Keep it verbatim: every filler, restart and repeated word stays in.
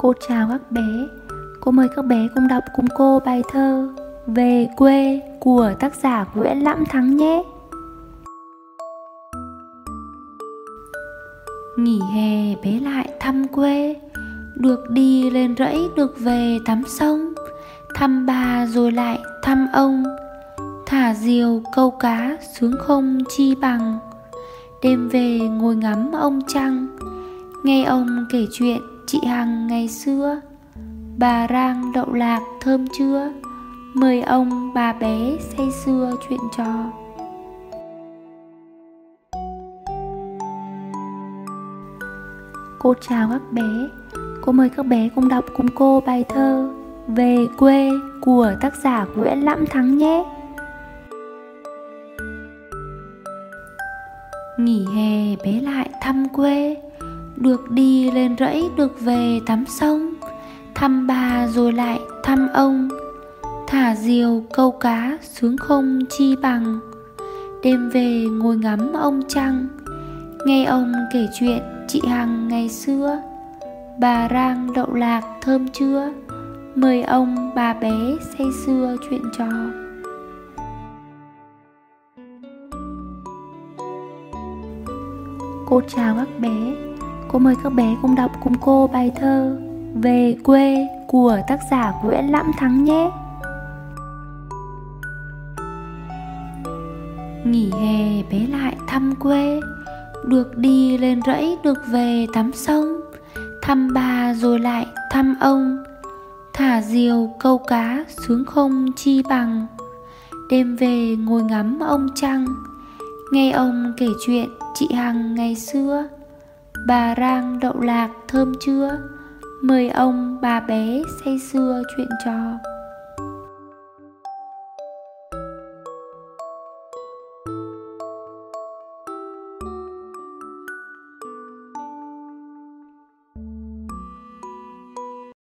Cô chào các bé. Cô mời các bé cùng đọc cùng cô bài thơ Về quê của tác giả Nguyễn Lãm Thắng nhé. Nghỉ hè bé lại thăm quê, được đi lên rẫy được về tắm sông. Thăm bà rồi lại thăm ông, thả diều câu cá sướng không chi bằng. Đêm về ngồi ngắm ông trăng, nghe ông kể chuyện chị Hằng ngày xưa. Bà rang đậu lạc thơm chưa, mời ông bà bé say sưa chuyện trò. Cô chào các bé. Cô mời các bé cùng đọc cùng cô bài thơ Về quê của tác giả Nguyễn Lãm Thắng nhé. Nghỉ hè bé lại thăm quê, được đi lên rẫy được về tắm sông. Thăm bà rồi lại thăm ông, thả diều câu cá sướng không chi bằng. Đêm về ngồi ngắm ông trăng, nghe ông kể chuyện chị Hằng ngày xưa. Bà rang đậu lạc thơm chưa, mời ông bà bé say sưa chuyện trò. Cô chào các bé. Cô mời các bé cùng đọc cùng cô bài thơ Về quê của tác giả Nguyễn Lãm Thắng nhé. Nghỉ hè bé lại thăm quê, được đi lên rẫy được về tắm sông. Thăm bà rồi lại thăm ông, thả diều câu cá sướng không chi bằng. Đêm về ngồi ngắm ông trăng, nghe ông kể chuyện chị Hằng ngày xưa. Bà rang đậu lạc thơm chưa, mời ông bà bé say sưa chuyện trò.